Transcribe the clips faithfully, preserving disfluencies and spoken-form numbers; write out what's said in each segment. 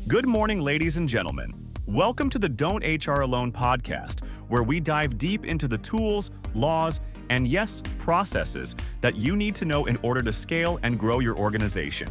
Good morning, ladies and gentlemen. Welcome to the Don't H R Alone podcast, where we dive deep into the tools, laws, and yes, processes that you need to know in order to scale and grow your organization.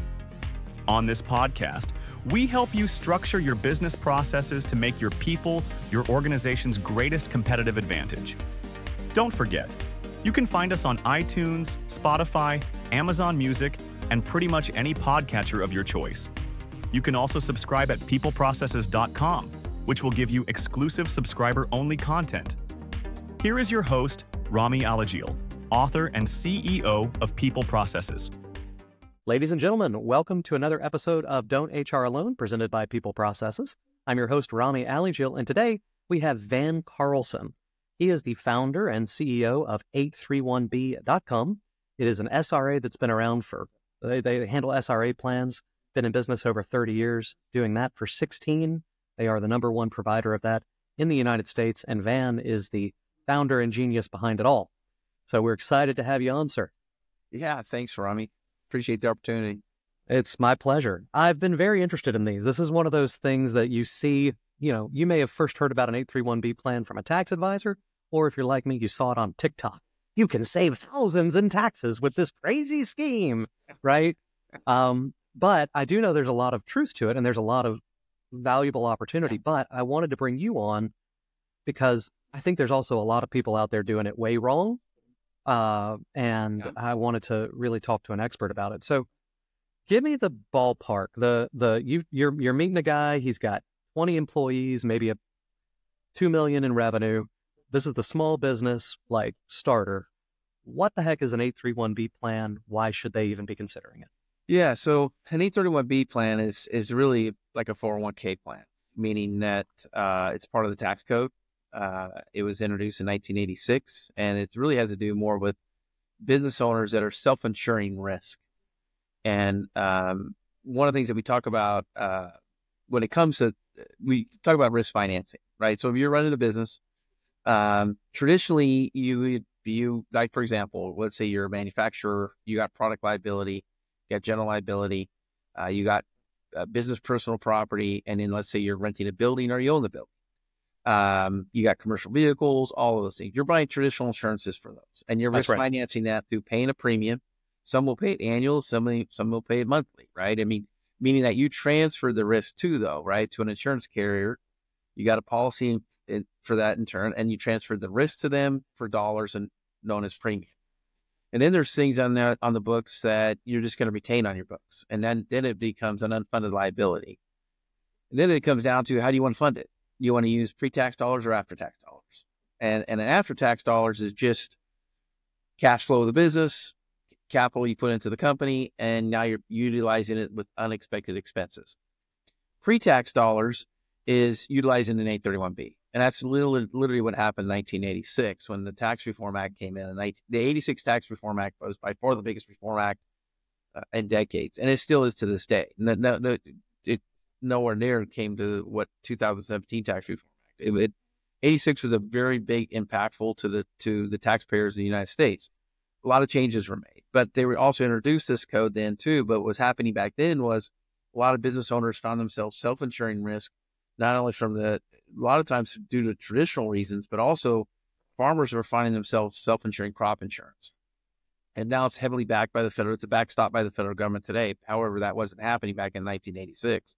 On this podcast, we help you structure your business processes to make your people your organization's greatest competitive advantage. Don't forget, you can find us on iTunes, Spotify, Amazon Music, and pretty much any podcatcher of your choice. You can also subscribe at people processes dot com, which will give you exclusive subscriber-only content. Here is your host, Rami Alajil, author and C E O of People Processes. Ladies and gentlemen, welcome to another episode of Don't H R Alone, presented by People Processes. I'm your host, Rami Alajil, and today we have Van Carlson. He is the founder and C E O of eight three one B dot com. It is an S R A that's been around for, they, they handle S R A plans, been in business over thirty years, doing that for sixteen. They are the number one provider of that in the United States, and Van is the founder and genius behind it all. So we're excited to have you on, sir. Yeah, thanks, Rami. Appreciate the opportunity. It's my pleasure. I've been very interested in these. This is one of those things that you see, you know, you may have first heard about an eight three one B plan from a tax advisor, or if you're like me, you saw it on TikTok. You can save thousands in taxes with this crazy scheme, right? Um, but I do know there's a lot of truth to it, and there's a lot of valuable opportunity. But I wanted to bring you on because I think there's also a lot of people out there doing it way wrong. Uh, and yeah. I wanted to really talk to an expert about it. So give me the ballpark. The the you you're you're meeting a guy. He's got twenty employees, maybe a two million in revenue. This is the small business like starter. What the heck is an eight three one B plan? Why should they even be considering it? Yeah, so an eight thirty-one B plan is is really like a four oh one k plan, meaning that uh, it's part of the tax code. Uh, it was introduced in nineteen eighty-six, and it really has to do more with business owners that are self-insuring risk. And um, one of the things that we talk about uh, when it comes to, we talk about risk financing, right? So if you're running a business, um, traditionally you, you like, for example, let's say you're a manufacturer, you got product liability, you got general liability, uh, you got uh, business personal property, and then let's say you're renting a building or you own the building. Um, you got commercial vehicles, all of those things. You're buying traditional insurances for those, and you're risk right. financing that through paying a premium. Some will pay it annual, some some will pay it monthly, right? I mean, meaning that you transfer the risk too, though, right, to an insurance carrier. You got a policy in, in, for that in turn, and you transfer the risk to them for dollars and known as premium. And then there's things on there on the books that you're just going to retain on your books, and then then it becomes an unfunded liability. And then it comes down to, how do you want to fund it? You want to use pre-tax dollars or after-tax dollars? And and an after-tax dollars is just cash flow of the business, capital you put into the company, and now you're utilizing it with unexpected expenses. Pre-tax dollars is utilizing an eight thirty-one B. And that's literally, literally what happened in nineteen eighty-six when the Tax Reform Act came in. And the eighty-six Tax Reform Act was by far the biggest reform act uh, in decades. And it still is to this day. No, no, no, it nowhere near came to what two thousand seventeen Tax Reform Act. It, it, eighty-six was a very big, impactful to the to the taxpayers in the United States. A lot of changes were made, but they were also introduced this code then too. But what was happening back then was a lot of business owners found themselves self-insuring risk, not only from the, a lot of times due to traditional reasons, but also farmers were finding themselves self-insuring crop insurance. And now it's heavily backed by the federal, it's a backstop by the federal government today. However, that wasn't happening back in nineteen eighty-six.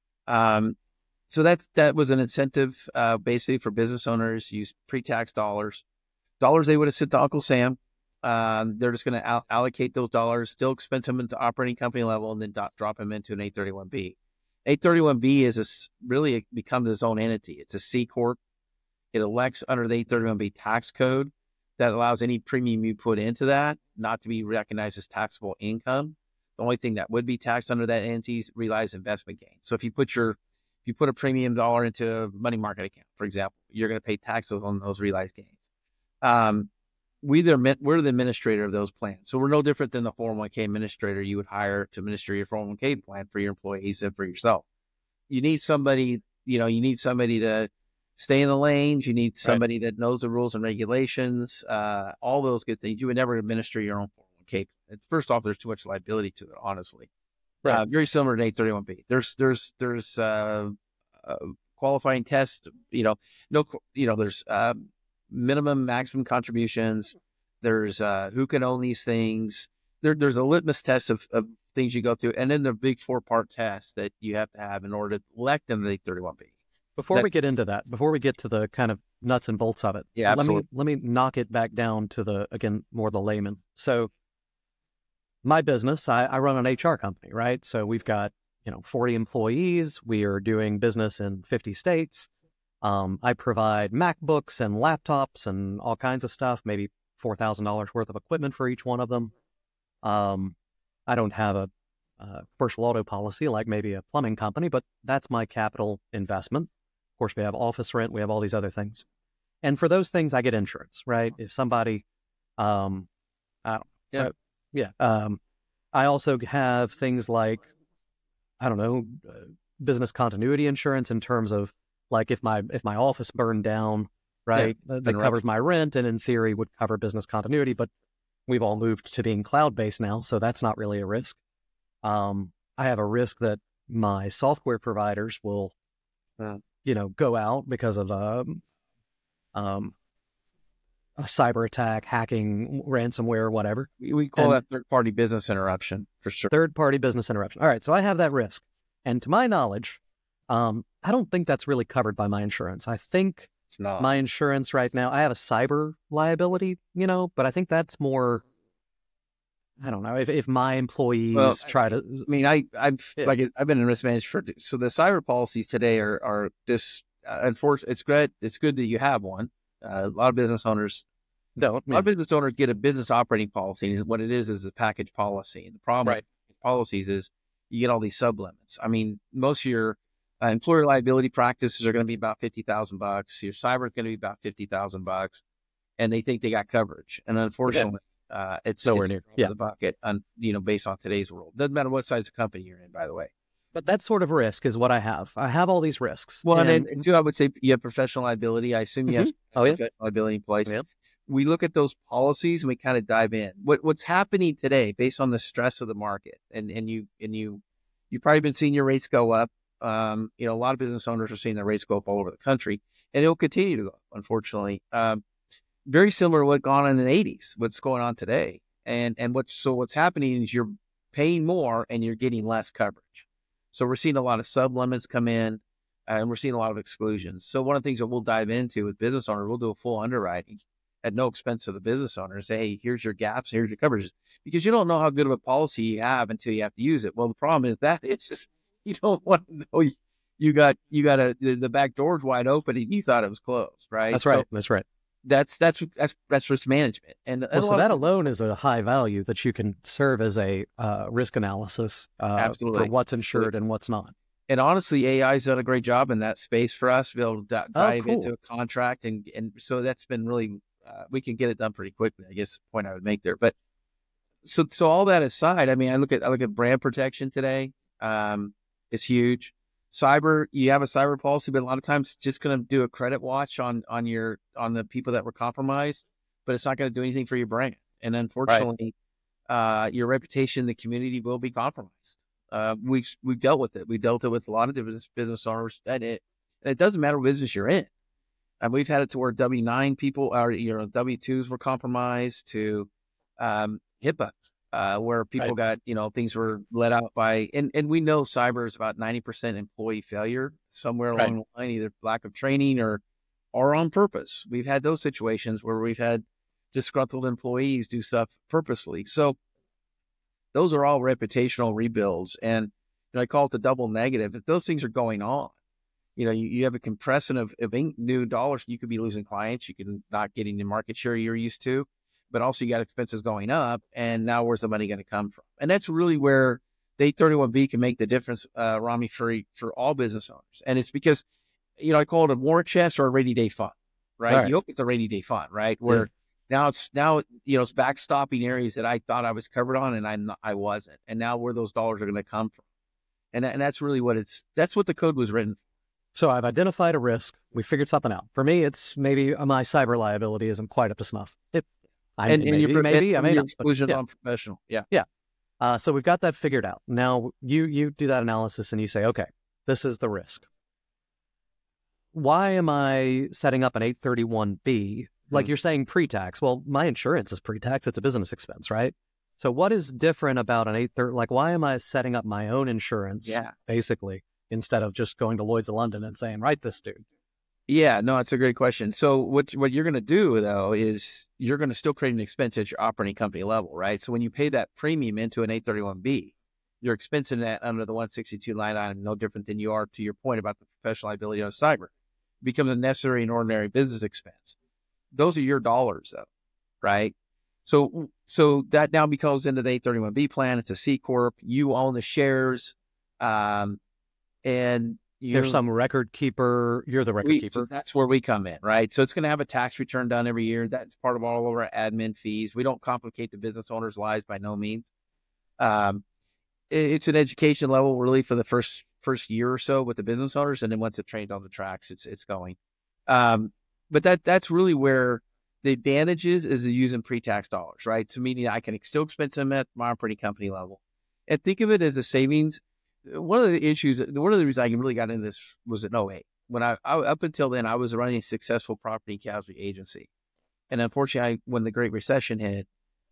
Um, so that, that was an incentive, uh, basically for business owners, use pre-tax dollars, dollars they would have sent to Uncle Sam. Um, they're just going to al- allocate those dollars, still expense them into operating company level, and then do- drop them into an eight thirty-one B. eight thirty-one B is a, really it becomes its own entity. It's a C corp. It elects under the eight thirty-one B tax code that allows any premium you put into that not to be recognized as taxable income. The only thing that would be taxed under that entity is realized investment gain. So if you put your, if you put a premium dollar into a money market account, for example, you're going to pay taxes on those realized gains. Um, we the, we're the administrator of those plans. So we're no different than the four oh one k administrator you would hire to administer your four oh one k plan for your employees and for yourself. You need somebody, you know, you need somebody to stay in the lanes. You need somebody right. that knows the rules and regulations, uh, all those good things. You would never administer your own four oh one k. First off, there's too much liability to it, honestly. Right. Uh, very similar to eight thirty-one B. There's there's there's uh, uh, qualifying tests. You know, no, you know, there's uh, minimum, maximum contributions. There's uh, who can own these things. There, there's a litmus test of, of things you go through, and then the big four part test that you have to have in order to elect an eight thirty-one B. Before That's, we get into that, before we get to the kind of nuts and bolts of it, yeah, absolutely. let me let me knock it back down to the again more the layman. So, my business, I, I run an H R company, right? So we've got you know forty employees. We are doing business in fifty states. Um, I provide MacBooks and laptops and all kinds of stuff. Maybe four thousand dollars worth of equipment for each one of them. Um, I don't have a, a commercial auto policy like maybe a plumbing company, but that's my capital investment. Of course, we have office rent. We have all these other things. And for those things, I get insurance, right? If somebody, um, I don't, yeah, uh, yeah. Um, I also have things like, I don't know, uh, business continuity insurance in terms of like if my if my office burned down, right, yeah, that covers my rent, and in theory would cover business continuity. But we've all moved to being cloud-based now, so that's not really a risk. Um, I have a risk that my software providers will, uh, you know, go out because of um, um, a cyber attack, hacking, ransomware, whatever. We, we call and that third-party business interruption for sure. Third-party business interruption. All right, so I have that risk. And to my knowledge, um, I don't think that's really covered by my insurance. I think It's not. my insurance right now, I have a cyber liability, you know, but I think that's more, I don't know, if, if my employees Well, try to. I mean, I, I've Yeah. like I've been in risk management for so the cyber policies today are are this. Uh, unfortunately, it's great. It's good that you have one. Uh, a lot of business owners don't. A lot of business owners get a business operating policy, and what it is is a package policy. And the problem Right. with policies is you get all these sub limits. I mean, most of your uh, employer liability practices are going to be about fifty thousand bucks. Your cyber is going to be about fifty thousand bucks, and they think they got coverage. And unfortunately, uh, it's Nowhere it's near. over Yeah. the bucket. On you know, based on today's world, doesn't matter what size of company you're in. By the way. But that sort of risk is what I have. I have all these risks. Well, and, and, and too, I would say you have professional liability. I assume you have Oh, yeah. professional liability in place. Yeah. We look at those policies and we kind of dive in. What what's happening today, based on the stress of the market, and and you and you you've probably been seeing your rates go up. Um, you know, a lot of business owners are seeing their rates go up all over the country, and it'll continue to go up, unfortunately. Um, very similar to what gone on in the eighties, what's going on today, and and what so what's happening is you're paying more and you're getting less coverage. So we're seeing a lot of sub limits come in, uh, and we're seeing a lot of exclusions. So one of the things that we'll dive into with business owners, we'll do a full underwriting at no expense to the business owner. Say, hey, here's your gaps, here's your coverages, because you don't know how good of a policy you have until you have to use it. Well, the problem is that it's just you don't want to know you, you got you got a the, the back door's wide open and you thought it was closed, right? That's So right. That's right. that's that's that's that's risk management, and, and Well, a so lot that of- alone is a high value that you can serve as a uh, risk analysis uh, Absolutely. for what's insured and what's not. And honestly, A I's done a great job in that space for us to be able to di- dive cool. into a contract. And, and so that's been really, uh, we can get it done pretty quickly, I guess, the point I would make there. But so, so all that aside, I mean, I look at, I look at brand protection today. Um, it's huge. Cyber, you have a cyber policy, but a lot of times it's just going to do a credit watch on, on your, on the people that were compromised, but it's not going to do anything for your brand. And unfortunately, uh, your reputation in the community will be compromised. Uh, we've we've dealt with it. We dealt it with a lot of different business owners, and it and it doesn't matter what business you're in. And we've had it to where W nine people, or you know, W twos were compromised, to um, HIPAA, uh, where people Right. got you know things were let out by, and and we know cyber is about ninety percent employee failure somewhere Right. along the line, either lack of training or or on purpose. We've had those situations where we've had disgruntled employees do stuff purposely. So those are all reputational rebuilds. And you know, I call it the double negative. If those things are going on, you know, you, you have a compression of, of in- new dollars. You could be losing clients. You can not getting the market share you're used to, but also you got expenses going up. And now where's the money going to come from? And that's really where the eight thirty-one B can make the difference, uh, Rami, for, for all business owners. And it's because, you know, I call it a war chest or a rainy day fund, right? Right. You hope it's a rainy day fund, right? Where Yeah. now it's now, you know, it's backstopping areas that I thought I was covered on and I'm not, I wasn't. And now where those dollars are going to come from. And, that- and that's really what it's, that's what the code was written for. So I've identified a risk. We figured something out. For me, it's maybe uh, my cyber liability isn't quite up to snuff. It, I, And, maybe, and your, maybe, I and may your not. but exclusion yeah. on professional. Yeah. Uh, so we've got that figured out. Now you you do that analysis and you say, okay, this is the risk. Why am I setting up an eight thirty-one B? Like Hmm. you're saying pre-tax. Well, my insurance is pre-tax. It's a business expense, right? So what is different about an eight thirty? Like, why am I setting up my own insurance, Yeah. basically, instead of just going to Lloyd's of London and saying, write this dude? Yeah, no, it's a great question. So what what you're going to do though is you're going to still create an expense at your operating company level, right? So when you pay that premium into an eight thirty-one B, you're expensing that under the one sixty-two line item, no different than you are to your point about the professional liability on cyber. It becomes a necessary and ordinary business expense. Those are your dollars though, right? So so that now becomes into the eight thirty-one B plan. It's a C corp. You own the shares, um, and you, There's some record keeper. You're the record we, keeper. so that's where we come in, right? So it's going to have a tax return done every year. That's part of all of our admin fees. We don't complicate the business owner's lives by no means. Um, it, it's an education level really for the first first year or so with the business owners, and then once it trained on the tracks, it's it's going. Um, but that that's really where the advantage is is using pre-tax dollars, right? So meaning I can still expense them at my operating company level, and think of it as a savings. One of the issues, one of the reasons I really got into this was in oh eight. When I, I up until then, I was running a successful property casualty agency, and unfortunately, I, when the Great Recession hit,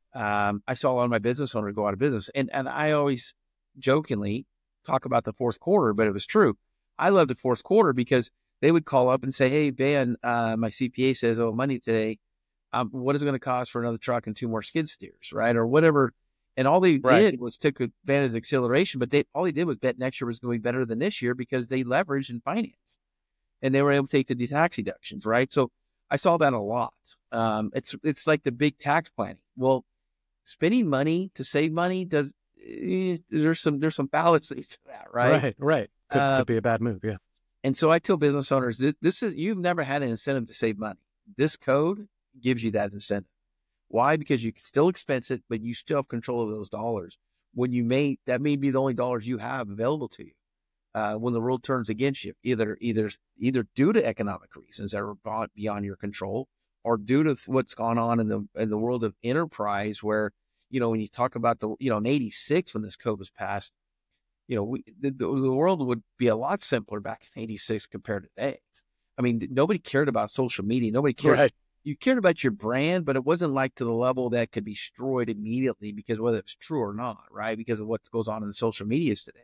um, I saw a lot of my business owners go out of business. And and I always jokingly talk about the fourth quarter, but it was true. I loved the fourth quarter because they would call up and say, "Hey, Van, uh, my C P A says, oh, money today. Um, what is it going to cost for another truck and two more skid steers, right, or whatever." And all they Right. did was took advantage of acceleration, but they all they did was bet next year was going to be better than this year because they leveraged and financed, and they were able to take the tax deductions, right? So I saw that a lot. Um, it's it's like the big tax planning. Well, spending money to save money does eh, there's some there's some fallacy to that, right? Right. Right. Could, Uh, could be a bad move. Yeah. And so I tell business owners, this, this is you've never had an incentive to save money. This code gives you that incentive. Why? Because you can still expense it, but you still have control of those dollars. When you may, that may be the only dollars you have available to you. Uh, when the world turns against you, either either either due to economic reasons that are beyond your control, or due to what's gone on in the in the world of enterprise, where you know when you talk about the you know in eighty-six when this code was passed, you know we, the, the the world would be a lot simpler back in eighty-six compared to today. I mean, nobody cared about social media. Nobody cared. Right. You cared about your brand, but it wasn't like to the level that could be destroyed immediately because whether it's true or not, right? Because of what goes on in the social medias today.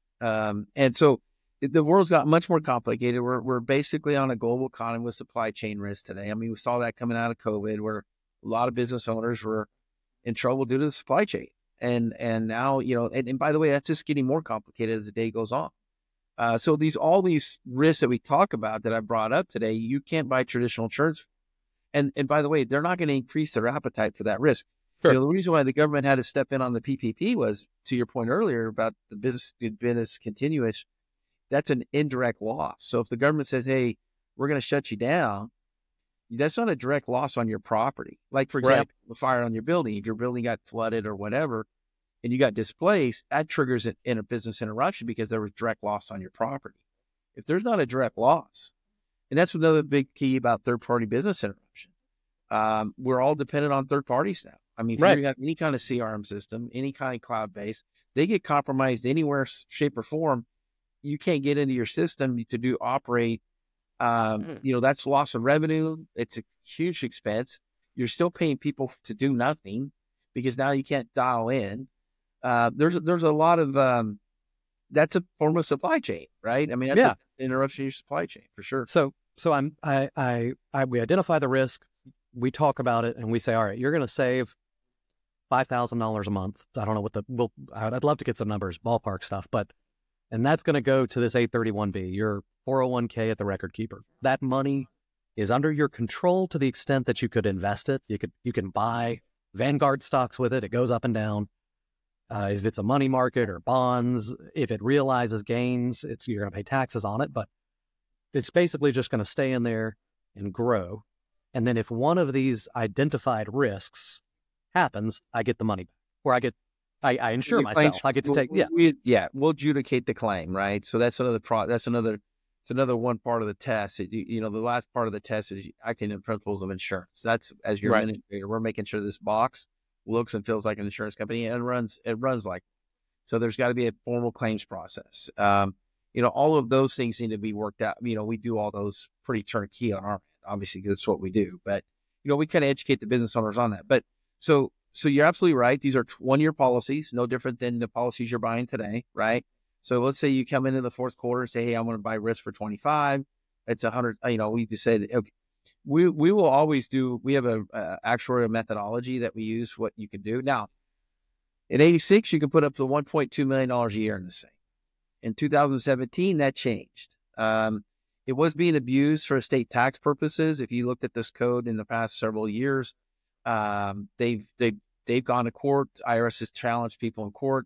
Um, and so the world's got much more complicated. We're we're basically on a global economy with supply chain risk today. I mean, we saw that coming out of COVID, where a lot of business owners were in trouble due to the supply chain. And and now, you know, and, and by the way, that's just getting more complicated as the day goes on. Uh, so these all these risks that we talk about that I brought up today, you can't buy traditional insurance. And and by the way, they're not going to increase their appetite for that risk. Sure. You know, the reason why the government had to step in on the P P P was, to your point earlier about the business business continuous, that's an indirect loss. So if the government says, hey, we're going to shut you down, that's not a direct loss on your property. Like, for example, Right. the fire on your building. If your building got flooded or whatever, and you got displaced, that triggers it in a business interruption because there was direct loss on your property. If there's not a direct loss, and that's another big key about third-party business interruption. Um, we're all dependent on third parties now. I mean, if Right. you have any kind of C R M system, any kind of cloud-based, they get compromised anywhere, shape, or form. You can't get into your system to do operate. Um, Mm. you know, that's loss of revenue. It's a huge expense. You're still paying people to do nothing because now you can't dial in. Uh, there's there's a lot of um, that's a form of supply chain, right? I mean, that's Yeah. an interruption in your supply chain for sure. So, so I'm, I, I, I, we identify the risk, we talk about it, and we say, all right, you're going to save five thousand dollars a month. I don't know what the, well, I'd love to get some numbers, ballpark stuff, but, and that's going to go to this eight thirty-one B, your four oh one k at the record keeper. That money is under your control to the extent that you could invest it. You could, you can buy Vanguard stocks with it. It goes up and down. Uh, if it's a money market or bonds, if it realizes gains, it's you're going to pay taxes on it, but it's basically just going to stay in there and grow. And then if one of these identified risks happens, I get the money back, or I get, I, I insure The myself. claims- I get to we'll- take, yeah, we, yeah, we'll adjudicate the claim, right? So that's another pro. That's another. It's another one part of the test. It, you, you know, the last part of the test is acting in principles of insurance. That's as your Right. administrator, we're making sure this box looks and feels like an insurance company and runs, it runs like, so there's got to be a formal claims process. Um, you know, all of those things need to be worked out. You know, we do all those pretty turnkey on our end, obviously, because it's what we do, but, you know, we kind of educate the business owners on that. But so, so you're absolutely right. These are one year policies, no different than the policies you're buying today, right? So let's say you come into the fourth quarter and say, hey, I want to buy risk for twenty-five. It's a hundred, you know, we just said, okay, we, we will always do, we have a, a actuarial methodology that we use what you can do. Now, in eighty-six, you can put up to one point two million dollars a year in this thing. In two thousand seventeen, that changed. Um, it was being abused for estate tax purposes. If you looked at this code in the past several years, um, they've, they've, they've gone to court. I R S has challenged people in court.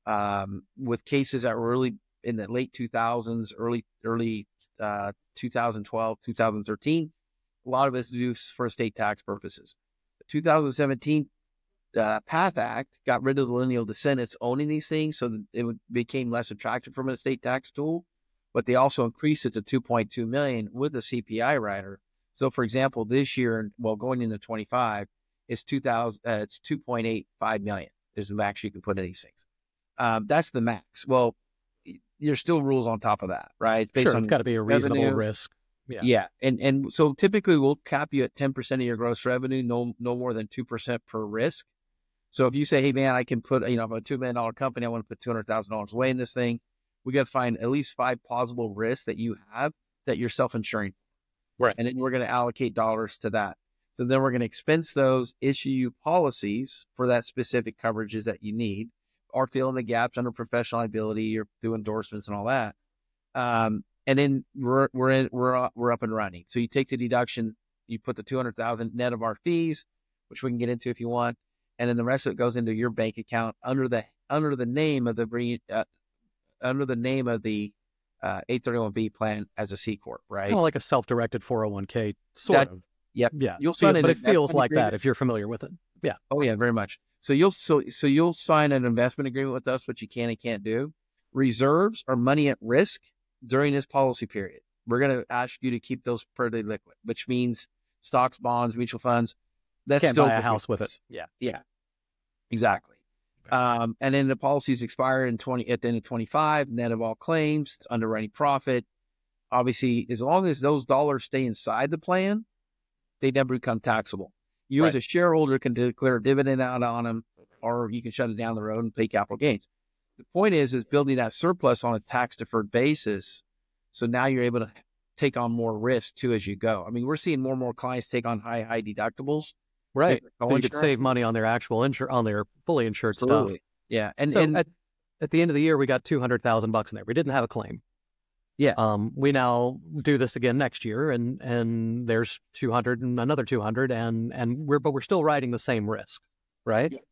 Um, with cases that were really in the late two thousands, early, early, uh, two thousand twelve, two thousand thirteen, a lot of it's used for estate tax purposes. The two thousand seventeen, uh, PATH Act got rid of the lineal descendants owning these things. So that it would, became less attractive from an estate tax tool, but they also increased it to two point two million with the C P I rider. So for example, this year, well, going into twenty-five, it's two thousand, uh, it's two point eight five million is the max you can put in these things. Um, that's the max. Well, there's still rules on top of that, right? Based sure, on it's got to be a reasonable revenue. risk. Yeah. Yeah. And and so typically we'll cap you at ten percent of your gross revenue, no no more than two percent per risk. So if you say, hey, man, I can put, you know, I'm a two million dollars company, I want to put two hundred thousand dollars away in this thing, we got to find at least five plausible risks that you have that you're self-insuring. Right. And then we're going to allocate dollars to that. So then we're going to expense those, issue you policies for that specific coverages that you need, or fill in the gaps under professional liability or do endorsements and all that. Um, and then we're, we're in, we're, we're up and running. So you take the deduction, you put the two hundred thousand net of our fees, which we can get into if you want. And then the rest of it goes into your bank account under the, under the name of the, uh, under the name of the, uh, eight thirty-one B plan as a C Corp, right? Kind of like a self-directed four oh one K sort that, of. Yep. Yeah. You'll sign it, but it feels like that if you're familiar with it. Yeah. Oh yeah, very much. So you'll so so you'll sign an investment agreement with us, what you can and can't do. Reserves are money at risk during this policy period. We're going to ask you to keep those pretty liquid, which means stocks, bonds, mutual funds. That's can't still buy a house with it. Yeah, yeah, exactly. Okay. Um, and then the policies expire in twenty at the end of twenty-five, net of all claims, underwriting profit. Obviously, as long as those dollars stay inside the plan, they never become taxable. You right. as a shareholder can declare a dividend out on them, or you can shut it down the road and pay capital gains. The point is, is building that surplus on a tax-deferred basis. So now you're able to take on more risk too as you go. I mean, we're seeing more and more clients take on high, high deductibles. Right. So you could save money on their actual insur- on their fully insured Absolutely. stuff. Yeah. And so and, at, at the end of the year, we got two hundred thousand bucks in there. We didn't have a claim. Yeah. Um, we now do this again next year, and and there's two hundred and another two hundred, and and we're but we're still riding the same risk, right? Yeah.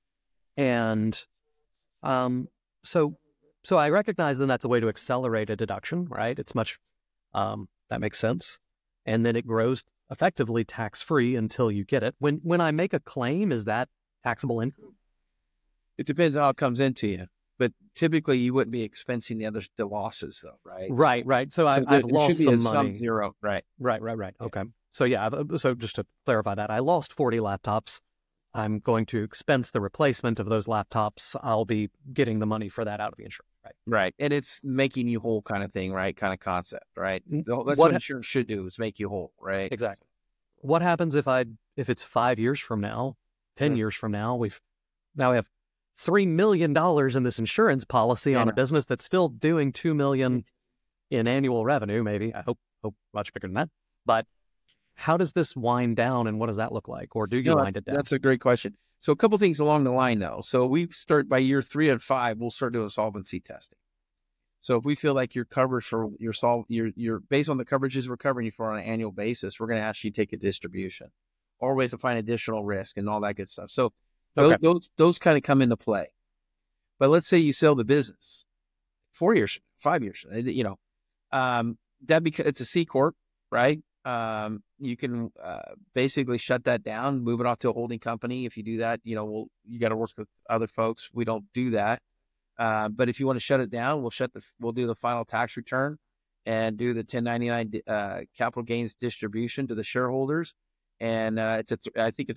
And um, so so I recognize then that's a way to accelerate a deduction, right? It's much um, that makes sense, and then it grows effectively tax free until you get it. When when I make a claim, is that taxable income? It depends how it comes into you. But typically, you wouldn't be expensing the other the losses, though, right? Right, right. So, so I, I've lost some money. Some zero, right? Right, right, right. Okay. So yeah. I've, so just to clarify that, I lost forty laptops. I'm going to expense the replacement of those laptops. I'll be getting the money for that out of the insurance, right? Right, and it's making you whole, kind of thing, right? Kind of concept, right? That's what, what insurance should do, is make you whole, right? Exactly. What happens if I if it's five years from now, ten mm-hmm. years from now? We've now we have three million dollars in this insurance policy yeah. on a business that's still doing two million dollars in annual revenue, maybe. I hope, hope much bigger than that. But how does this wind down, and what does that look like? Or do you no, wind it down? That's a great question. So a couple things along the line, though. So we start by year three and five, we'll start doing solvency testing. So if we feel like your coverage for your sol, your, your based on the coverages we're covering you for on an annual basis, we're going to ask you to take a distribution, or we have to find additional risk and all that good stuff. So Those, okay. those those kind of come into play. But let's say you sell the business four years, five years, you know, um, that because it's a C Corp, right? Um, you can uh, basically shut that down, move it off to a holding company. If you do that, you know, we'll, you got to work with other folks. We don't do that. Uh, but if you want to shut it down, we'll shut the, we'll do the final tax return and do the ten ninety-nine uh, capital gains distribution to the shareholders. And uh, it's a, th- I think it's a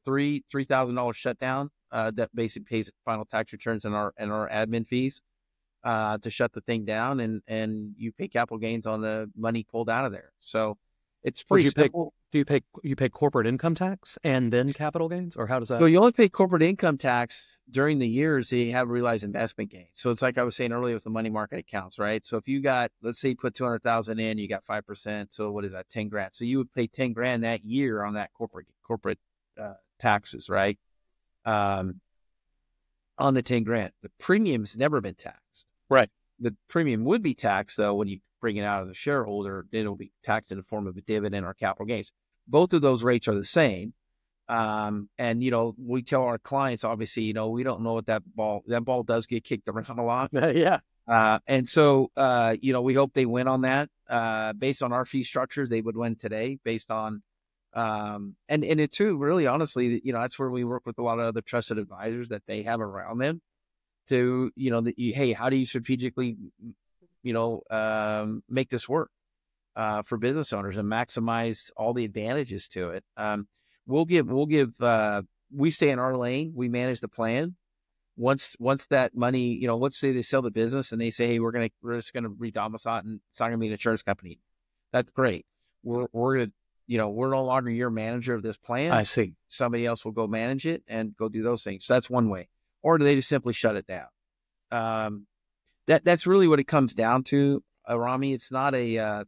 three three thousand dollars shutdown. Uh, that basically pays final tax returns and our and our admin fees uh, to shut the thing down, and and you pay capital gains on the money pulled out of there. So it's Would pretty you pay, simple. do you pay you pay corporate income tax and then capital gains, or how does that? So you only pay corporate income tax during the years that you have realized investment gains. So it's like I was saying earlier with the money market accounts, right? So if you got, let's say you put two hundred thousand in, you got five percent. So what is that? ten grand. So you would pay ten grand that year on that corporate, corporate uh, taxes, right? Um, on the ten grand, the premium's never been taxed. Right. The premium would be taxed though when you bring it out as a shareholder. It'll be taxed in the form of a dividend or capital gains. Both of those rates are the same. Um, and you know, we tell our clients, obviously, you know, we don't know what that ball, that ball does get kicked around a lot. yeah. Uh, and so, uh, you know, we hope they win on that. Uh, based on our fee structures, they would win today based on, um, and, and it too, really honestly, you know, that's where we work with a lot of other trusted advisors that they have around them to, you know, that you, hey, how do you strategically, you know, um, make this work, uh, for business owners and maximize all the advantages to it. Um, we'll give, we'll give, uh, we stay in our lane. We manage the plan. Once, once that money, you know, let's say they sell the business and they say, hey, we're going to, we're just going to redomicile and it's not going to be an insurance company. That's great. We're, we're going to, you know, we're no longer your manager of this plan. I see. Somebody else will go manage it and go do those things. So that's one way. Or do they just simply shut it down? Um, that that's really what it comes down to, uh, Rami. It's not a, uh,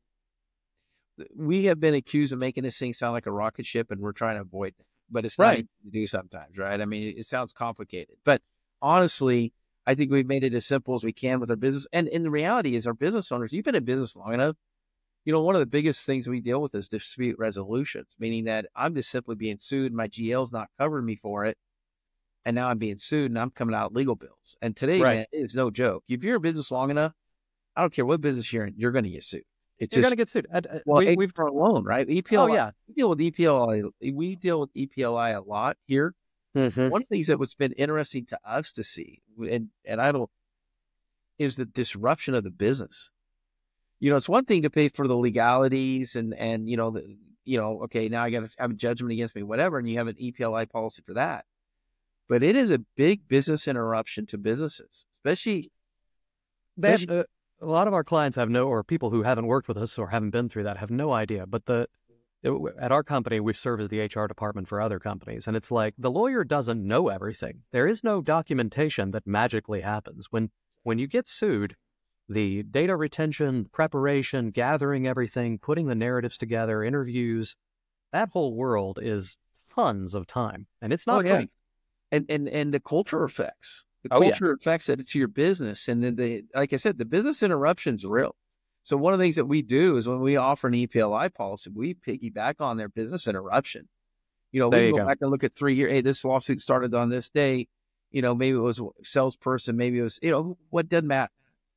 we have been accused of making this thing sound like a rocket ship and we're trying to avoid it, but it's Right. not easy to do sometimes, right? I mean, it, it sounds complicated, but honestly, I think we've made it as simple as we can with our business. And, and the reality is our business owners, you've been in business long enough. You know, one of the biggest things we deal with is dispute resolutions, meaning that I'm just simply being sued. My G L's not covering me for it. And now I'm being sued and I'm coming out legal bills. And today, Right. man, it's no joke. If you're in business long enough, I don't care what business you're in, you're going to get sued. It's You're just, going to get sued. Uh, uh, well, we, we, we've for a loan, right? E P L I, Oh, yeah. we deal with E P L I. We deal with E P L I a lot here. Mhm. One of the things that was been interesting to us to see, and, and I don't, is the disruption of the business. You know, it's one thing to pay for the legalities and, and, you know, the, you know, okay, now I got to have a judgment against me, whatever. And you have an E P L I policy for that. But it is a big business interruption to businesses, especially, That, especially uh, a lot of our clients have no, or people who haven't worked with us or haven't been through that have no idea. But the at our company, we serve as the H R department for other companies. And it's like the lawyer doesn't know everything. There is no documentation that magically happens. When when you get sued, the data retention, preparation, gathering everything, putting the narratives together, interviews, that whole world is tons of time. And it's not Oh, yeah. free. and, and, and the culture effects, the Oh, yeah. culture effects that it's your business. And then the, like I said, the business interruption's real. So one of the things that we do is when we offer an E P L I policy, we piggyback on their business interruption. You know, There we you can go, go. back and look at three years. Hey, this lawsuit started on this day. You know, maybe it was a salesperson, maybe it was, you know, what doesn't matter.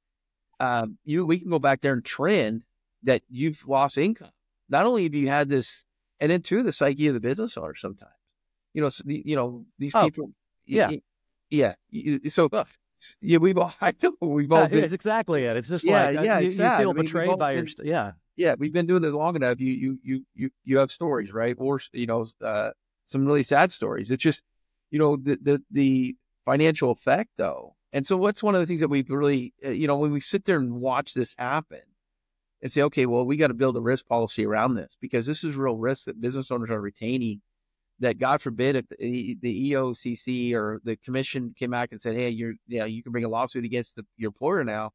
Um, you, we can go back there and trend that you've lost income. Not only have you had this, and then too, the psyche of the business owner sometimes. You know, so the, you know, these Oh, people. yeah. y- Yeah. You- So, yeah, we've all, I know we've all Yeah, been, it's exactly it. It's just Yeah, like uh, yeah, you, it's you sad. feel I mean, we've betrayed all by your, been- st- yeah. yeah, we've been doing this long enough. You, you, you, you, you have stories, right? Or, you know, uh, some really sad stories. It's just, you know, the, the, the financial effect though. And so what's one of the things that we've really, uh, you know, when we sit there and watch this happen and say, okay, well, we got to build a risk policy around this because this is real risk that business owners are retaining, that God forbid if the, the E O C C or the commission came back and said, hey, you're, you know, you can bring a lawsuit against the, your employer now.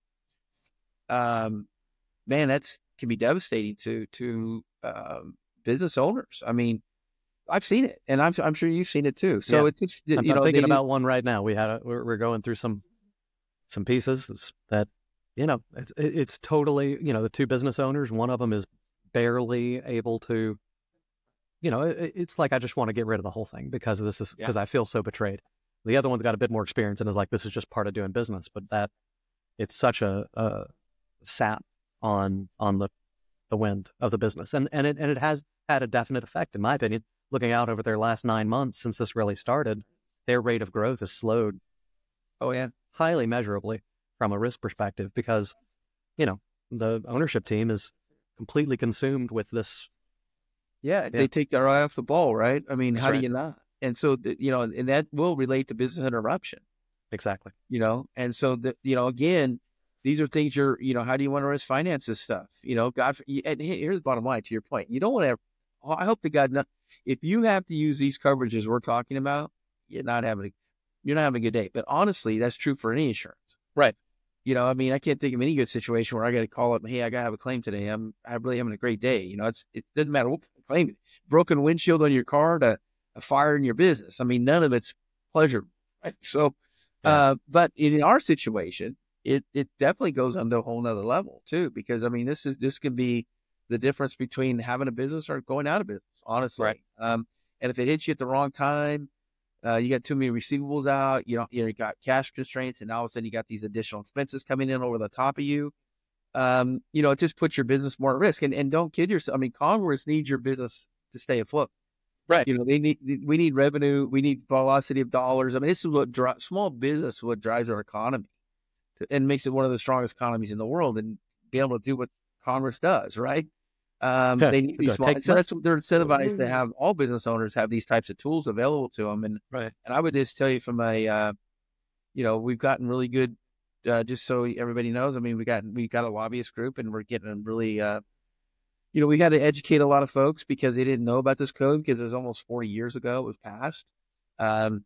Um, man, that's can be devastating to, to, um, business owners. I mean, I've seen it and I'm, I'm sure you've seen it too. So Yeah. it's, it's, I'm, you I'm know, thinking they- about one right now. We had a, we're, we're going through some some pieces that's- that, you know, it's it's totally, you know, the two business owners. One of them is barely able to, you know, it, it's like I just want to get rid of the whole thing because this is Yeah. because I feel so betrayed. The other one's got a bit more experience and is like, this is just part of doing business. But that it's such a, a sap on on the the wind of the business, and and it and it has had a definite effect, in my opinion. Looking out over their last nine months since this really started, their rate of growth has slowed oh yeah. highly measurably from a risk perspective because, you know, the ownership team is completely consumed with this. Yeah. They take their eye off the ball, right? I mean, That's how right. do you not? and so the, you know, and that will relate to business interruption. Exactly. You know, and so the you know again, these are things you're you know how do you want to risk finance this stuff? You know, God, and here's the bottom line to your point. You don't want to. I hope to God, not, if you have to use these coverages we're talking about, you're not having a, you're not having a good day. But honestly, that's true for any insurance. Right. You know, I mean, I can't think of any good situation where I got to call up, hey, I got to have a claim today. I'm, I'm really having a great day. You know, it's, it doesn't matter what claim, broken windshield on your car to a fire in your business. I mean, none of it's pleasure. Right? So, yeah. uh, but in our situation, it, it definitely goes on to a whole nother level too, because I mean, this is, this can be the difference between having a business or going out of business, honestly. Right. Um, and if it hits you at the wrong time, Uh, you got too many receivables out, you know, you got cash constraints, and all of a sudden you got these additional expenses coming in over the top of you. Um, you know, it just puts your business more at risk. And and don't kid yourself. I mean, Congress needs your business to stay afloat. Right. You know, they need, we need revenue, we need velocity of dollars. I mean, this is what dri- small business, what drives our economy to, and makes it one of the strongest economies in the world, and be able to do what Congress does, right? Um, yeah, they need these small, so that's what they're incentivized mm-hmm. to have. All business owners have these types of tools available to them. And, right. and I would just tell you from a, uh, you know, we've gotten really good, uh, just so everybody knows. I mean, we got, we got a lobbyist group, and we're getting really, uh, you know, we had to educate a lot of folks because they didn't know about this code because it was almost forty years ago it was passed. Um,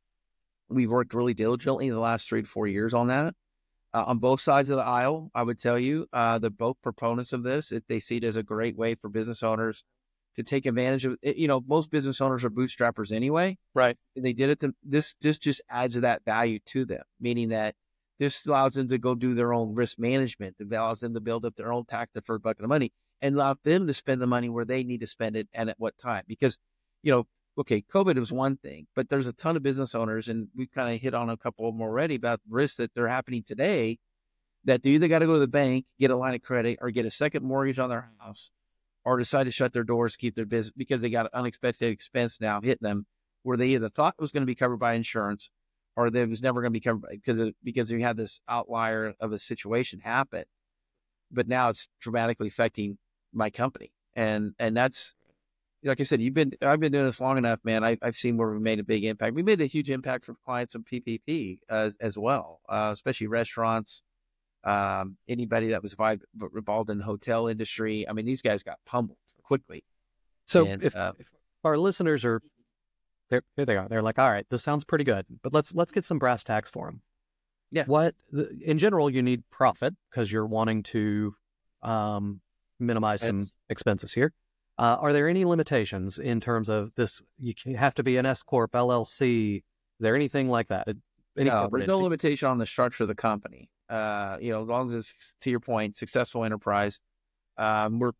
we've worked really diligently in the last three to four years on that. Uh, on both sides of the aisle, I would tell you, uh, the both proponents of this, it, they see it as a great way for business owners to take advantage of it. You know, most business owners are bootstrappers anyway. Right. And they did it. To, this, this just adds that value to them, meaning that this allows them to go do their own risk management. It allows them to build up their own tax deferred bucket of money and allow them to spend the money where they need to spend it and at what time. Because, you know, okay, COVID was one thing, but there's a ton of business owners, and we've kind of hit on a couple of them already about risks that they're happening today, that they either got to go to the bank, get a line of credit, or get a second mortgage on their house, or decide to shut their doors, keep their business because they got an unexpected expense now hitting them where they either thought it was going to be covered by insurance or that it was never going to be covered by, because of, because you had this outlier of a situation happen, but now it's dramatically affecting my company. And, and that's, like I said, you've been, I've been doing this long enough, man. I, I've seen where we made a big impact. We made a huge impact for clients of P P P as, as well, uh, especially restaurants, um, anybody that was involved in the hotel industry. I mean, these guys got pummeled quickly. So and, if, uh, if our listeners are, there, here they are. They're like, all right, this sounds pretty good, but let's let's get some brass tacks for them. Yeah. What in general you need profit because you're wanting to um, minimize Expense. some expenses here. Uh, are there any limitations in terms of this? You have to be an S corp, L L C. Is there anything like that? Any no, there's no entity? limitation on the structure of the company. Uh, you know, as long as it's, to your point, successful enterprise. Um, we're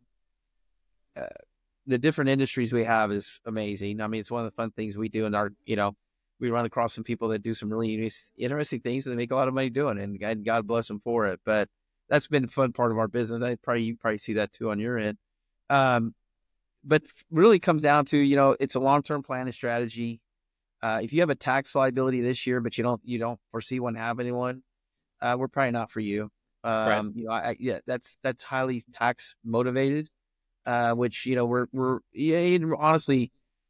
uh, the different industries we have is amazing. I mean, it's one of the fun things we do in our, you know, we run across some people that do some really interesting things and they make a lot of money doing it, and God bless them for it. But that's been a fun part of our business. I probably, you probably see that too on your end. Um, but really comes down to, you know, it's a long-term plan and strategy. Uh, if you have a tax liability this year, but you don't, you don't foresee one having one, uh, we're probably not for you. Um, Right. you know, I, I, yeah, that's, that's highly tax motivated, uh, which, you know, we're, we're, yeah, honestly,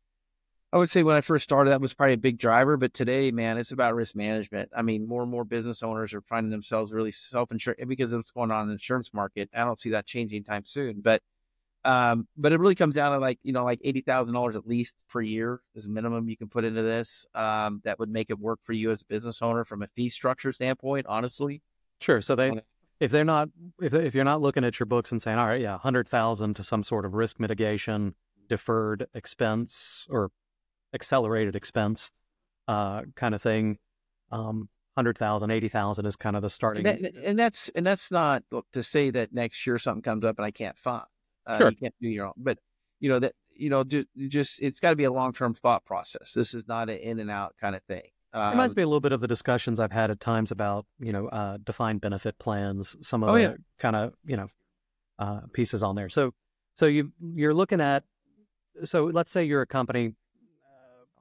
I would say when I first started, that was probably a big driver, but today, man, it's about risk management. I mean, more and more business owners are finding themselves really self-insured because of what's going on in the insurance market. I don't see that changing time soon, but, um, but it really comes down to like, you know, like eighty thousand dollars at least per year is a minimum you can put into this. Um, that would make it work for you as a business owner from a fee structure standpoint, honestly. Sure. So they, if they're not, if they, if you're not looking at your books and saying, all right, yeah, a hundred thousand to some sort of risk mitigation, deferred expense or accelerated expense, uh, kind of thing, um, hundred thousand, eighty thousand is kind of the starting. And, that, and that's and that's not to say that next year something comes up and I can't fund. Uh, Sure. You can't do your own, but you know that you know just just it's got to be a long term thought process. This is not an in and out kind of thing. Um, Reminds me a little bit of the discussions I've had at times about, you know, uh, defined benefit plans, some of Oh, the yeah. kind of, you know, uh, pieces on there. So, so you you're looking at, so let's say you're a company, uh,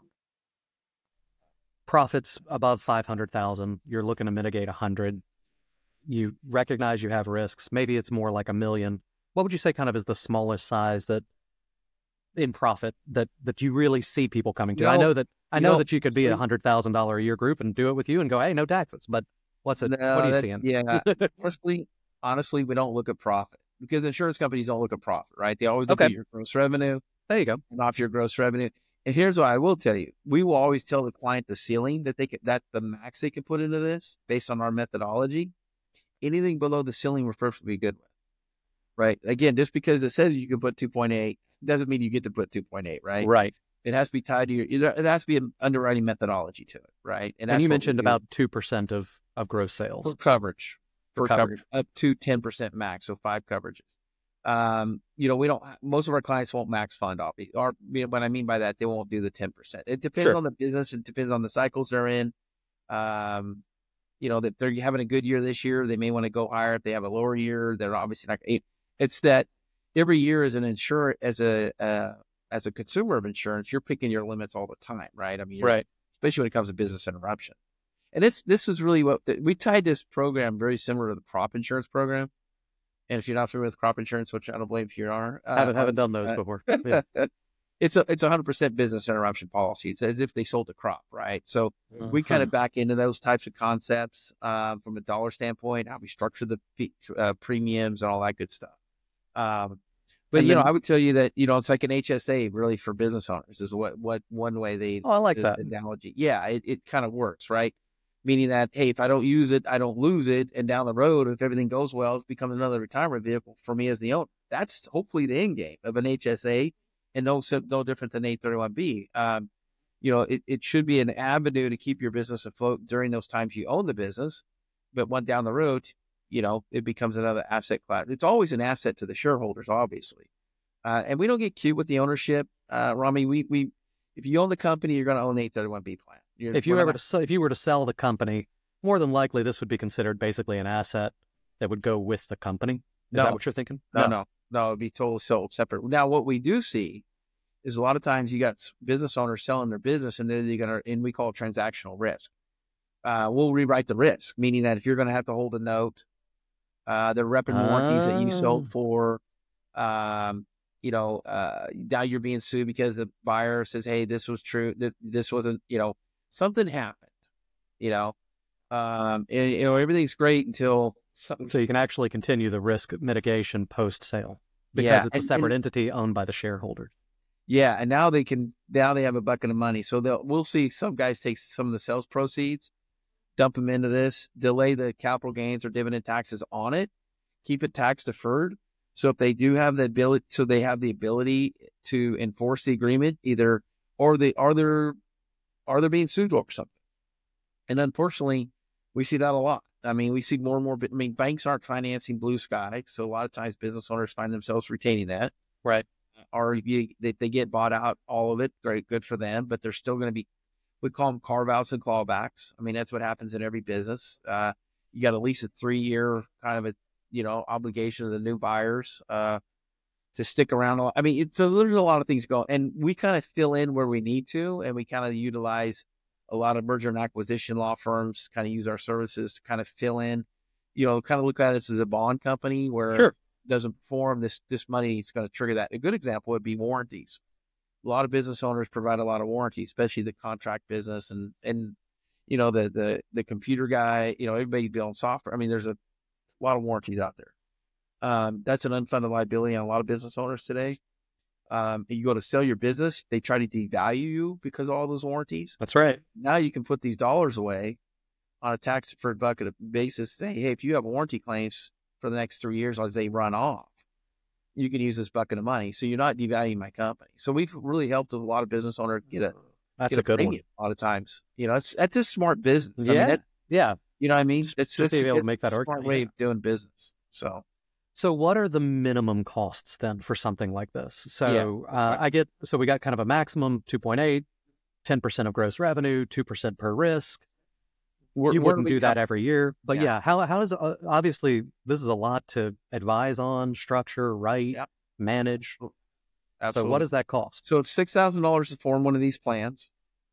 profits above five hundred thousand, you're looking to mitigate a hundred. You recognize you have risks. Maybe it's more like a million. What would you say kind of is the smallest size that in profit that that you really see people coming to? No, I know that I know no, that you could be a honestly- hundred thousand dollar a year group and do it with you and go, hey, no taxes. But what's it? what No, are you that- seeing? Yeah, honestly, honestly, we don't look at profit because insurance companies don't look at profit, right? They always look Okay. at your gross revenue There you go. and off your gross revenue. And here's what I will tell you: we will always tell the client the ceiling that they can, that the max they can put into this based on our methodology. Anything below the ceiling, we're perfectly good with, right? Again, just because it says you can put two point eight doesn't mean you get to put two point eight, right? Right. It has to be tied to your. It has to be an underwriting methodology to it, right? And that's you what we mentioned do. about two percent of of gross sales. For coverage. For For coverage. coverage. Up to ten percent max, so five coverages. Um, you know, we don't, most of our clients won't max fund off. Or what I mean by that, they won't do the ten percent. It depends Sure. on the business. It depends on the cycles they're in. Um, you know, that they're having a good year this year, they may want to go higher. If they have a lower year, they're obviously not. It, it's that every year as an insurer, as a, uh, as a consumer of insurance, you're picking your limits all the time, right? I mean, you're- Right. especially when it comes to business interruption. And it's, this was really what the, we tied this program very similar to the crop insurance program. And if you're not familiar with crop insurance, which I don't blame if you are, uh, haven't haven't done those uh, before. Yeah. it's a it's a hundred percent business interruption policy. It's as if they sold a crop, right? So we kind Uh-huh. of back into those types of concepts um, from a dollar standpoint, how we structure the fee- uh, premiums and all that good stuff. Um, but And you know, then- I would tell you that you know it's like an H S A really for business owners is what what one way they Oh, I like the that. analogy. Yeah, it, it kind of works, right? Meaning that, hey, if I don't use it, I don't lose it. And down the road, if everything goes well, it becomes another retirement vehicle for me as the owner. That's hopefully the end game of an H S A and no, no different than eight thirty-one B. Um, you know, it, it should be an avenue to keep your business afloat during those times you own the business. But one down the road, you know, it becomes another asset class. It's always an asset to the shareholders, obviously. Uh, and we don't get cute with the ownership. Uh, Rami, we, we, if you own the company, you're going to own the eight thirty-one B plan. You're, If you we're ever not- to, sell- if you were to sell the company, more than likely this would be considered basically an asset that would go with the company. Is No. that what you're thinking? No, no, no, it'd be totally sold separate. Now, what we do see is a lot of times you got s- business owners selling their business and then they're going to, and we call it transactional risk. Uh, we'll rewrite the risk, meaning that if you're going to have to hold a note, uh, the rep and warranties that you sold Ah. for, um, you know, uh, now you're being sued because the buyer says, hey, this was true. This, this wasn't, you know, something happened, you know, um, and, you know, everything's great until something. So you can actually continue the risk mitigation post sale because Yeah, it's a and- separate and- entity owned by the shareholders. Yeah, and now they can now they have a bucket of money. So they'll we'll see some guys take some of the sales proceeds, dump them into this, delay the capital gains or dividend taxes on it, keep it tax deferred. So if they do have the ability, so they have the ability to enforce the agreement, either or they are they're are they being sued over something. And unfortunately, we see that a lot. I mean, we see more and more. I mean, banks aren't financing blue sky, so a lot of times business owners find themselves retaining that. Right. Or you, they, they get bought out, all of it, great, good for them, but they're still going to be, we call them carve outs and clawbacks. I mean, that's what happens in every business. Uh, you got at least a three year kind of a, you know, obligation of the new buyers uh, to stick around. A lot. I mean, it's so there's a lot of things going, and we kind of fill in where we need to, and we kind of utilize a lot of merger and acquisition law firms, kind of use our services to kind of fill in, you know, kind of look at us as a bond company where Sure. doesn't perform, this this money is going to trigger that. A good example would be warranties. A lot of business owners provide a lot of warranty, especially the contract business and and you know the the the computer guy. You know, everybody building software. I mean, there's a lot of warranties out there. Um, that's an unfunded liability on a lot of business owners today. Um, you go to sell your business, they try to devalue you because of all those warranties. That's right. Now you can put these dollars away on a tax deferred bucket of basis. Say, hey, if you have warranty claims for the next three years as they run off, you can use this bucket of money. So you're not devaluing my company. So we've really helped a lot of business owners get a That's get a good one. premium a lot of times. You know, it's that's a smart business. I Yeah. mean, that, Yeah. you know what I mean? It's Just to it's- be able to it's make that a smart argument, way yeah. of doing business. So So what are the minimum costs then for something like this? So uh, I get, so we got kind of a maximum two point eight, ten percent of gross revenue, two percent per risk. we're, You where wouldn't we do that come- every year, but Yeah. yeah, how, how does, uh, obviously this is a lot to advise on, structure, write, Yep. manage. Absolutely. So what does that cost? So it's six thousand dollars to form one of these plans.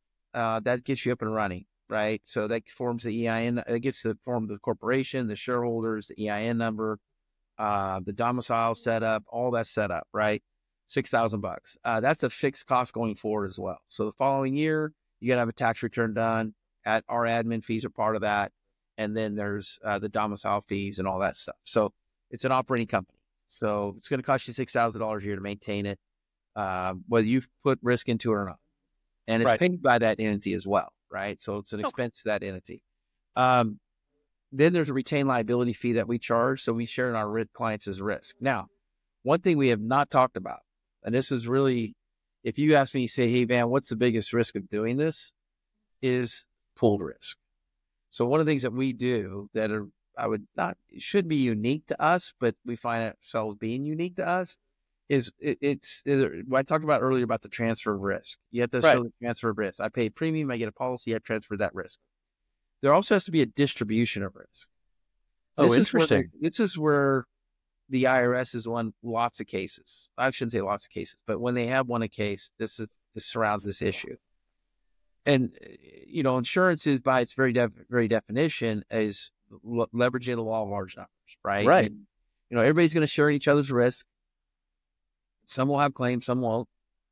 Uh, that gets you up and running, right? So that forms the E I N. It gets the form of the corporation, the shareholders, the E I N number, uh, the domicile setup, all that setup, right? six thousand bucks. Uh, that's a fixed cost going forward as well. So the following year, you got to have a tax return done. At our admin fees are part of that, and then there's uh, the domicile fees and all that stuff. So it's an operating company. So it's going to cost you six thousand dollars a year to maintain it, uh, whether you've put risk into it or not. And it's Right. paid by that entity as well, right? So it's an expense to that entity. Um, then there's a retained liability fee that we charge. So we share in our ri- clients' risk. Now, one thing we have not talked about, and this is really, if you ask me, say, hey, man, what's the biggest risk of doing this, is pooled risk. So one of the things that we do that are, I would not, it should be unique to us, but we find ourselves being unique to us, is it, it's, is it, what I talked about earlier about the transfer of risk. You have to Right. show the transfer of risk. I pay a premium, I get a policy, I transfer that risk. There also has to be a distribution of risk. Oh, This is where interesting. the- this is where the I R S has won lots of cases. I shouldn't say lots of cases, but when they have won a case, this is this surrounds this issue. And you know, insurance is by its very def- very definition is l- leveraging the law of large numbers, right? Right. And, you know, everybody's going to share each other's risk. Some will have claims, some won't.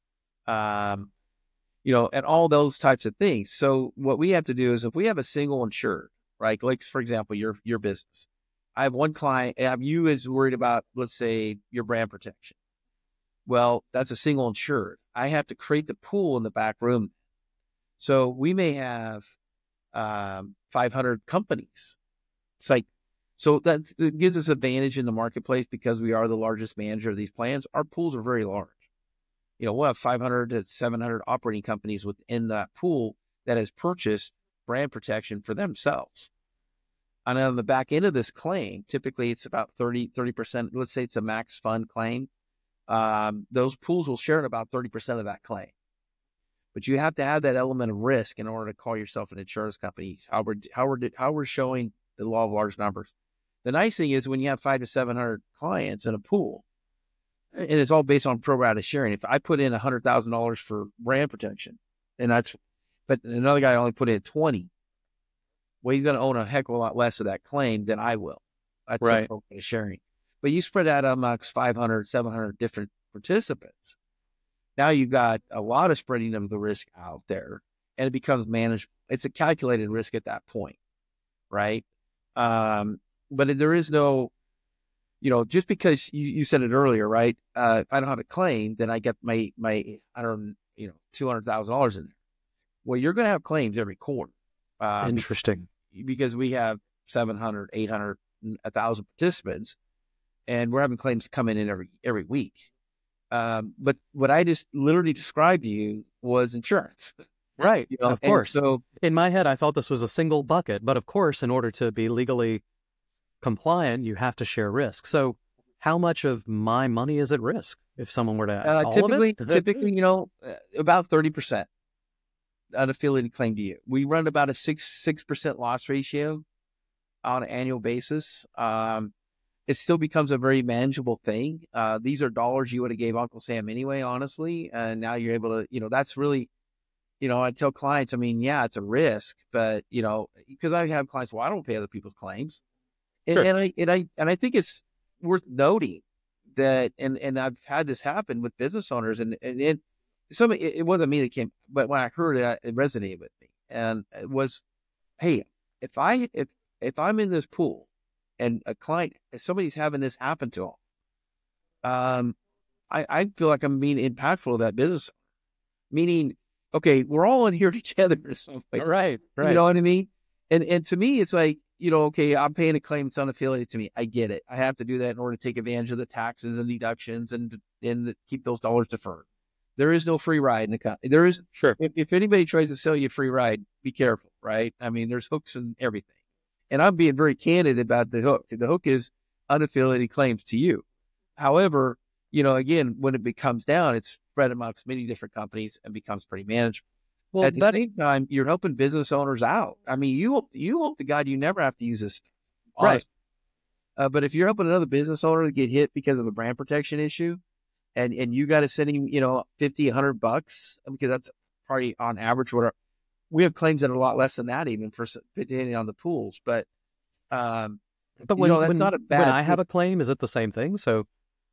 Um, you know, and all those types of things. So what we have to do is, if we have a single insured, right? Like for example, your your business. I have one client, I have you is worried about, let's say, your brand protection. Well, that's a single insured. I have to create the pool in the back room. So we may have um, five hundred companies. It's like, so that it gives us advantage in the marketplace because we are the largest manager of these plans. Our pools are very large. You know, we'll have five hundred to seven hundred operating companies within that pool that has purchased brand protection for themselves. And on the back end of this claim, typically it's about thirty, thirty percent. Let's say it's a max fund claim. Um, those pools will share in about thirty percent of that claim. But you have to have that element of risk in order to call yourself an insurance company. How we're, how we're, how we're showing the law of large numbers. The nice thing is when you have five to seven hundred clients in a pool, and it's all based on pro rata sharing. If I put in a hundred thousand dollars for brand protection, and that's, but another guy only put in twenty, well, he's going to own a heck of a lot less of that claim than I will. That's Right. the pro rata sharing. But you spread that amongst five hundred, seven hundred different participants. Now you got a lot of spreading of the risk out there, and it becomes managed. It's a calculated risk at that point, right? Um, but there is no, you know, just because you, you said it earlier, right? Uh, if I don't have a claim, then I get my my I don't you know two hundred thousand dollars in there. Well, you're going to have claims every quarter, uh, Interesting. because we have seven hundred, eight hundred, one thousand participants, and we're having claims coming in every every week. Um, but what I just literally described to you was insurance. Right. You know, Of and course. so In my head, I thought this was a single bucket, but of course, in order to be legally compliant, you have to share risk. So how much of my money is at risk if someone were to ask? uh, All typically, of it? typically, you know, uh, about thirty percent unaffiliated claim to you. We run about a six six percent loss ratio on an annual basis. Um, it still becomes a very manageable thing. Uh, these are dollars you would have gave Uncle Sam anyway, honestly, and now you're able to, you know, that's really, you know, I tell clients, I mean, yeah, it's a risk, but you know, because I have clients, well, I don't pay other people's claims, and, Sure. and I and I and I think it's worth noting that, and and I've had this happen with business owners, and and it, some it, it wasn't me that came, but when I heard it, it resonated with me, and it was, hey, if I if if I'm in this pool, and a client, if somebody's having this happen to them, um, I I feel like I'm being impactful to that business, meaning, okay, we're all in here together or something. Right. Right. You know what I mean? And and to me, it's like, you know, okay, I'm paying a claim, it's unaffiliated to me. I get it. I have to do that in order to take advantage of the taxes and deductions and and keep those dollars deferred. There is no free ride in the company. There is, Sure. if, if anybody tries to sell you a free ride, be careful, right? I mean, there's hooks and everything. And I'm being very candid about the hook. The hook is unaffiliated claims to you. However, you know, again, when it becomes down, it's spread amongst many different companies and becomes pretty manageable. Well, At the that, same time, you're helping business owners out. I mean, you hope, you hope to God you never have to use this. Right. Honestly. Uh, but if you're helping another business owner to get hit because of a brand protection issue, and, and you got to send him, you know, fifty, a hundred bucks, because that's probably on average what our, we have claims that are a lot less than that, even for depending on the pools. But, um, but you when, know, that's when, not a bad when I have thing. a claim, is it the same thing? So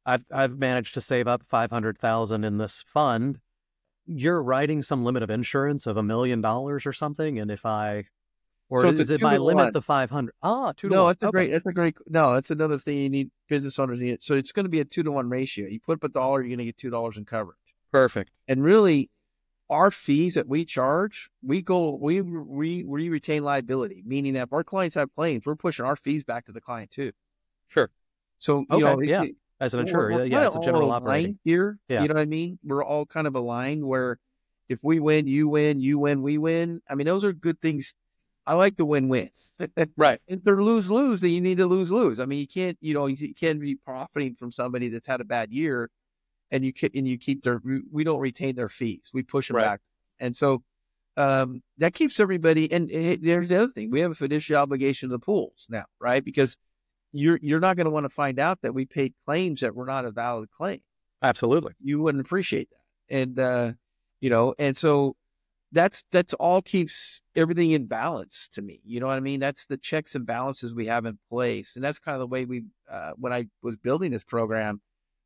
I've I've managed to save up five hundred thousand in this fund. You're writing some limit of insurance of a million dollars or something, and if I or So it's is a it two my to limit one. the five hundred? Ah, two to No, one. it's a Okay, great, that's a great, no, that's another thing you need business owners need. So it's going to be a two to one ratio. You put up a dollar, you're going to get two dollars in coverage. perfect. And really, our fees that we charge, we go, we, we, we retain liability, meaning that if our clients have claims, we're pushing our fees back to the client too. Sure. So, you Okay, know, it, yeah. it, As an we're, insurer, we're yeah, yeah, kinda it's a general all operating. aligned here. Yeah. You know what I mean? We're all kind of aligned where if we win, you win, you win, we win. I mean, those are good things. I like the win-wins. Right. If they're lose-lose, then you need to lose-lose. I mean, you can't, you know, you can't be profiting from somebody that's had a bad year, and you keep, and you keep their, we don't retain their fees. We push them Right. back, and so um, that keeps everybody. And eh, there's the other thing: we have a fiduciary obligation to the pools now, right? Because you're you're not going to want to find out that we paid claims that were not a valid claim. Absolutely. You wouldn't appreciate that, and uh, you know, and so. That's that's all keeps everything in balance to me. You know what I mean? That's the checks and balances we have in place, and that's kind of the way we. Uh, when I was building this program,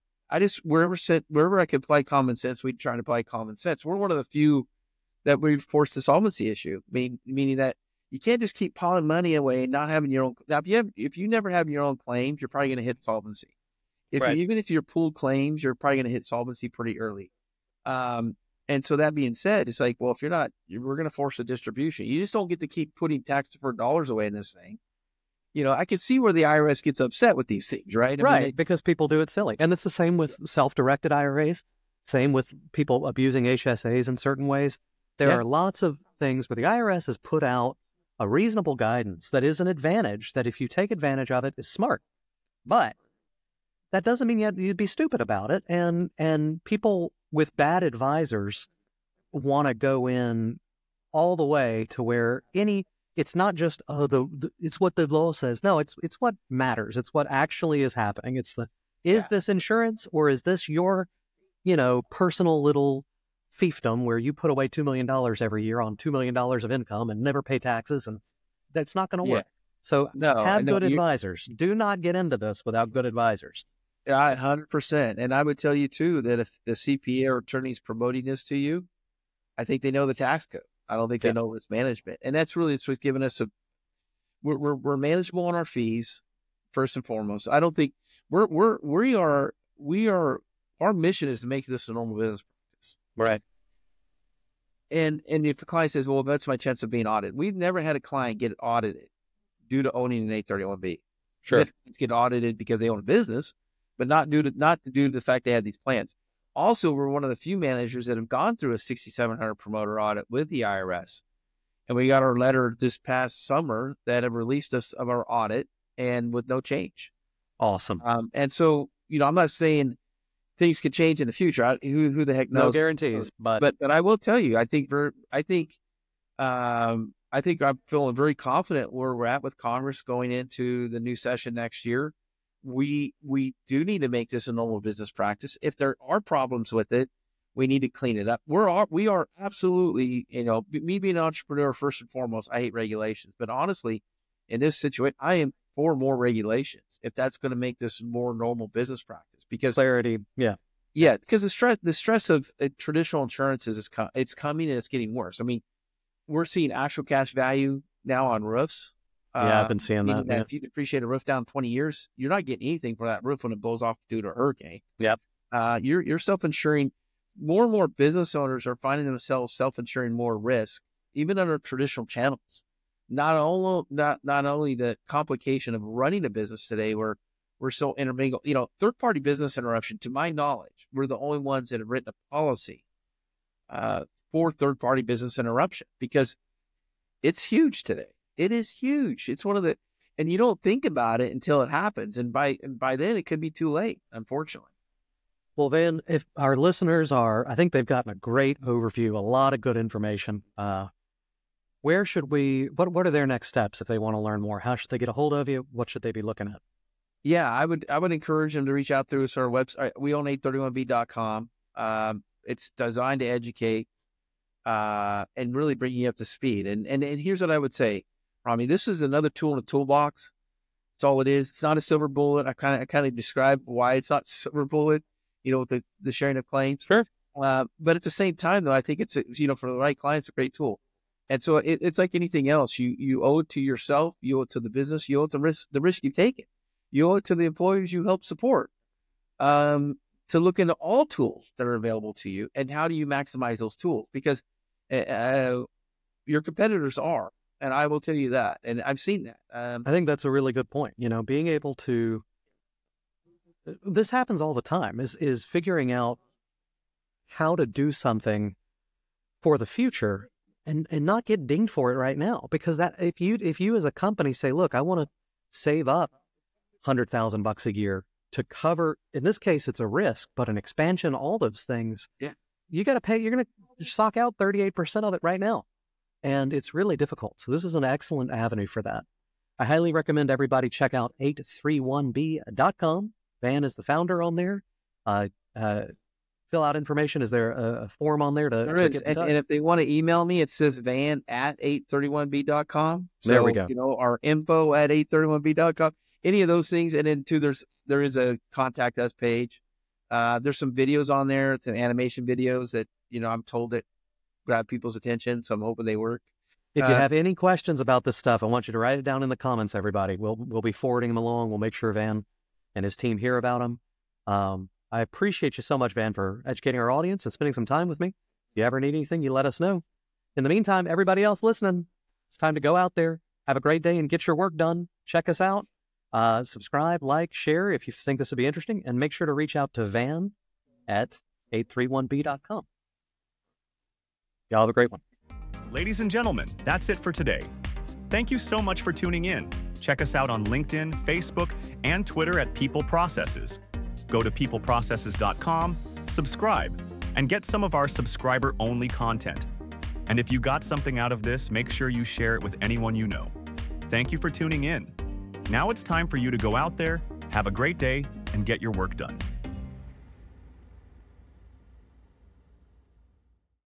I just wherever sit, wherever I could apply common sense, we try to apply common sense. We're one of the few that we forced the solvency issue, mean, meaning that you can't just keep piling money away and not having your own. Now, if you have, if you never have your own claims, you're probably going to hit solvency. If Right. you, even if you're pooled claims, you're probably going to hit solvency pretty early. Um, And so that being said, it's like, well, if you're not, we're going to force a distribution. You just don't get to keep putting tax deferred dollars away in this thing. You know, I can see where the I R S gets upset with these things, right? I right, mean, they, because people do it silly. And it's the same with self-directed I R As, same with people abusing H S As in certain ways. There Yeah. are lots of things where the I R S has put out a reasonable guidance that is an advantage, that if you take advantage of it, is smart. But that doesn't mean you'd, you'd be stupid about it. And, and people with bad advisors want to go in all the way to where any, it's not just, oh, the, the it's what the law says. No, it's it's what matters. It's what actually is happening. It's the, is Yeah. this insurance or is this your, you know, personal little fiefdom where you put away two million dollars every year on two million dollars of income and never pay taxes? And that's not going to Yeah. work. So no, have no, good you- advisors. Do not get into this without good advisors. Yeah, one hundred percent. And I would tell you too that if the C P A or attorney is promoting this to you, I think they know the tax code. I don't think Yeah. they know risk management, and that's really it's what's given us a. We're, we're we're manageable on our fees, first and foremost. I don't think we're we're we are we are our mission is to make this a normal business practice. Right. And and if the client says, well, that's my chance of being audited, we've never had a client get audited due to owning an eight thirty-one B. Sure. It's get audited because they own a business, but not due to not due to the fact they had these plans. Also, we're one of the few managers that have gone through a sixty-seven hundred promoter audit with the I R S. And we got our letter this past summer that have released us of our audit and with no change. Awesome. Um, and so, you know, I'm not saying things could change in the future. I, who, who the heck knows? No guarantees, but, But but I will tell you, I think we're, I think, um, I think I'm feeling very confident where we're at with Congress going into the new session next year. We we do need to make this a normal business practice. If there are problems with it, we need to clean it up. We're all, we are absolutely, you know, me being an entrepreneur first and foremost, I hate regulations. But honestly, in this situation, I am for more regulations if that's going to make this more normal business practice. Because clarity. Yeah. yeah, because the stress the stress of uh, traditional insurances is co- it's coming and it's getting worse. I mean, we're seeing actual cash value now on roofs. Yeah, Uh, I've been seeing meaning that. Yeah. If you depreciate a roof down twenty years, you're not getting anything for that roof when it blows off due to a hurricane. Yep. Uh, you're you're self-insuring. More and more business owners are finding themselves self-insuring more risk, even under traditional channels. Not only not not only the complication of running a business today, where we're so intermingled. You know, third-party business interruption. To my knowledge, we're the only ones that have written a policy uh, for third-party business interruption because it's huge today. It is huge. It's one of the, and you don't think about it until it happens, and by and by then it could be too late, unfortunately. Well, Van, if our listeners are, I think they've gotten a great overview, a lot of good information. Uh, where should we, what, what are their next steps if they want to learn more? How should they get a hold of you? What should they be looking at? Yeah, I would I would encourage them to reach out through us, our website. We own eight thirty-one B dot com. Um, it's designed to educate uh, and really bring you up to speed. And, and and here's what I would say, Rami, this is another tool in the toolbox That's all it is. It's not a silver bullet. I kind of I kind of describe why it's not silver bullet, you know, with the, the sharing of claims. Sure. Uh, but at the same time, though, I think it's, a, you know, for the right clients, a great tool. And so it, it's like anything else. You you owe it to yourself. You owe it to the business. You owe it to risk, the risk you've taken. You owe it to the employees you help support. Um, to look into all tools that are available to you and how do you maximize those tools? Because uh, your competitors are, and I will tell you that. And I've seen that. Um, I think that's a really good point. You know, being able to, this happens all the time, is is figuring out how to do something for the future and, and not get dinged for it right now. Because that if you if you as a company say, look, I want to save up one hundred thousand bucks a year to cover, in this case, it's a risk, but an expansion, all those things, yeah, you got to pay, you're going to sock out thirty-eight percent of it right now. And it's really difficult. So this is an excellent avenue for that. I highly recommend everybody check out eight three one b dot com. Van is the founder on there. Uh, uh, fill out information. Is there a, a form on there to, there to is. get in And, touch? and if they want to email me, it says van at eight thirty-one b dot com. So, There we go. You know, our info at eight thirty-one b dot com. Any of those things. And then too, there's, there is a contact us page. Uh, there's some videos on there, some animation videos that, you know, I'm told that grab people's attention. So I'm hoping they work. If you uh, have any questions about this stuff, I want you to write it down in the comments, everybody. We'll we'll be forwarding them along. We'll make sure Van and his team hear about them. Um, I appreciate you so much, Van, for educating our audience and spending some time with me. If you ever need anything, you let us know. In the meantime, everybody else listening, it's time to go out there, have a great day, and get your work done. Check us out. Uh, subscribe, like, share if you think this would be interesting, and make sure to reach out to Van at eight three one b dot com. Y'all have a great one. Ladies and gentlemen, that's it for today. Thank you so much for tuning in. Check us out on LinkedIn, Facebook, and Twitter at People Processes. Go to people processes dot com, subscribe, and get some of our subscriber-only content. And if you got something out of this, make sure you share it with anyone you know. Thank you for tuning in. Now it's time for you to go out there, have a great day, and get your work done.